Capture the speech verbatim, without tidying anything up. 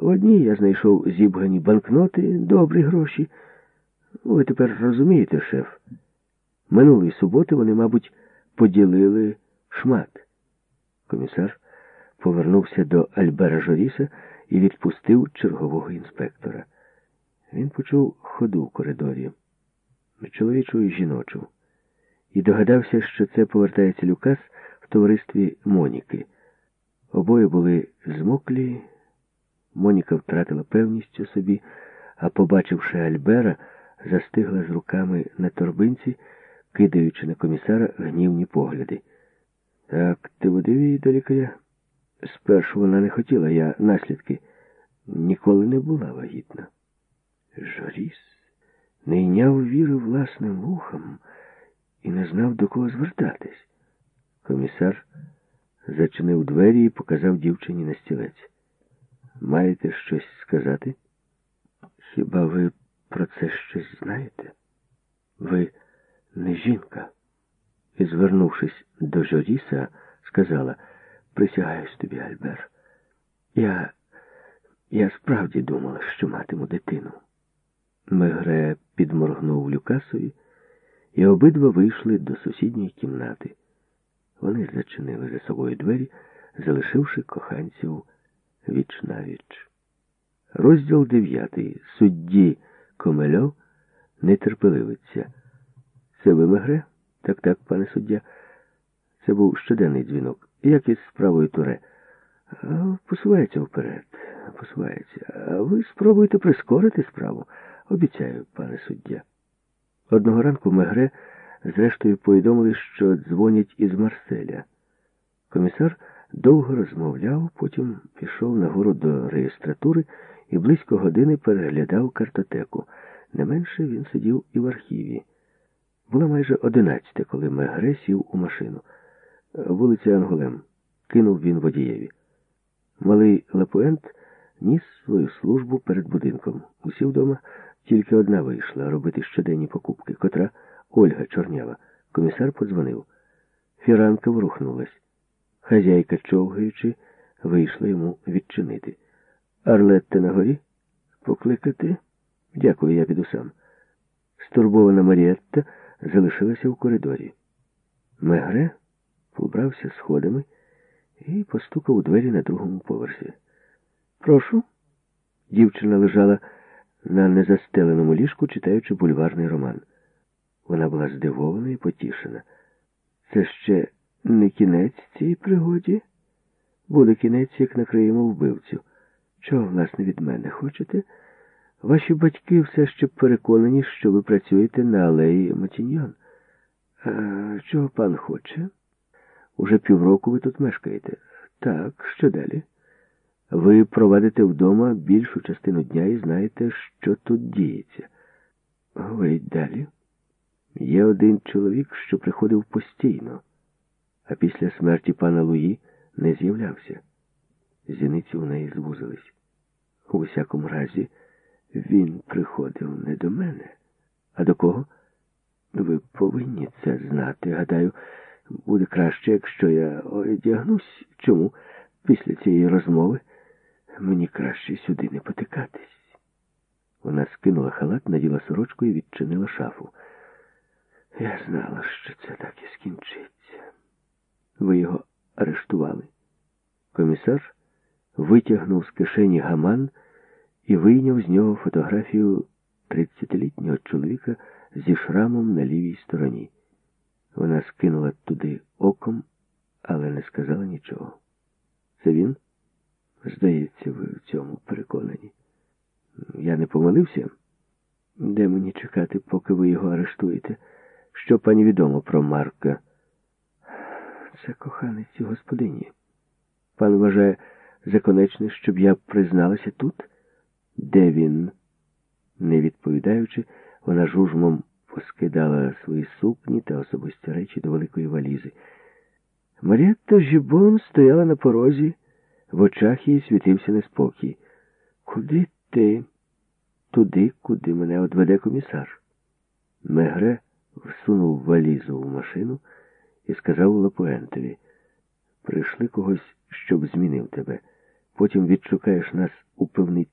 В одній я знайшов зібгані банкноти, добрі гроші. Ви тепер розумієте, шеф? Минулої суботи вони, мабуть, поділили шмат. Комісар повернувся до Альбера Жоріса і відпустив чергового інспектора. Він почув ходу в коридорі, чоловічу і жіночу, і догадався, що це повертається Люкас в товаристві Моніки. Обоє були змоклі, Моніка втратила певність у собі, а, побачивши Альбера, застигла з руками на торбинці, кидаючи на комісара гнівні погляди. «Так, ти водив її до лікаря?» «Спершу вона не хотіла, я наслідки. Ніколи не була вагітна». Жоріс не йняв віри власним вухам і не знав, до кого звертатись. Комісар зачинив двері і показав дівчині на стілець. «Маєте щось сказати? Хіба ви про це щось знаєте? Ви не жінка». І, звернувшись до Жоріса, сказала: «Присягаюсь тобі, Альбер. Я... я справді думала, що матиму дитину». Мегре підморгнув Люкасові, і обидва вийшли до сусідньої кімнати. Вони зачинили за собою двері, залишивши коханців віч-навіч. Розділ дев'ятий. Судді Комельов нетерпеливиться. «Це ви, Мегре?» «Так-так, пане суддя. Це був щоденний дзвінок. Як із справою Туре?» «Посувається вперед, посувається. А ви спробуйте прискорити справу. Обіцяю, пане суддя». Одного ранку Мегре зрештою повідомили, що дзвонять із Марселя. Комісар довго розмовляв, потім пішов нагору до реєстратури і близько години переглядав картотеку. Не менше він сидів і в архіві. Була майже одинадцята, коли Мегре сів у машину. «Вулиця Ангулем», — кинув він водієві. Малий Лапуент ніс свою службу перед будинком. Усі вдома, тільки одна вийшла робити щоденні покупки, котра Ольга Чорнява. Комісар подзвонив. Фіранка ворухнулась. Хазяйка, човгаючи, вийшла йому відчинити. «Арлетте на горі? Покликати?» «Дякую, я піду сам». Стурбована Марієтта залишилася в коридорі. Мегре побрався сходами і постукав у двері на другому поверсі. «Прошу». Дівчина лежала на незастеленому ліжку, читаючи бульварний роман. Вона була здивована і потішена. «Це ще не кінець цій пригоді? Буде кінець, як накриємо вбивцю. Чого, власне, від мене хочете? Ваші батьки все ще переконані, що ви працюєте на алеї Матіньйон. А чого пан хоче? Уже півроку ви тут мешкаєте. Так, що далі? Ви проводите вдома більшу частину дня і знаєте, що тут діється. Говоріть далі. Є один чоловік, що приходив постійно, а після смерті пана Луї не з'являвся. Зіниці у неї звузились. У всякому разі, він приходив не до мене. А до кого? Ви повинні це знати. Гадаю, буде краще, якщо я одягнусь. Чому? Після цієї розмови мені краще сюди не потикатись. Вона скинула халат, наділа сорочку і відчинила шафу. Я знала, що це так і скінчиться. Ви його арештували. Комісар витягнув з кишені гаман і вийняв з нього фотографію тридцятилітнього чоловіка зі шрамом на лівій стороні. Вона скинула туди оком, але не сказала нічого. Це він? Здається, ви в цьому переконані. Я не помилився? Де мені чекати, поки ви його арештуєте? Що пані відомо про Марка? Це коханець господині. Пан вважає за конечне, щоб я призналася тут? Де він? Не відповідаючи, вона жужмом поскидала свої сукні та особисті речі до великої валізи. Марієтта Жібон стояла на порозі, в очах її світився неспокій. Куди ти? Туди, куди мене одведе комісар. Мегре всунув валізу в машину і сказав Лапуентові: прийшли когось, щоб змінив тебе. Потім відшукаєш нас у пивниці.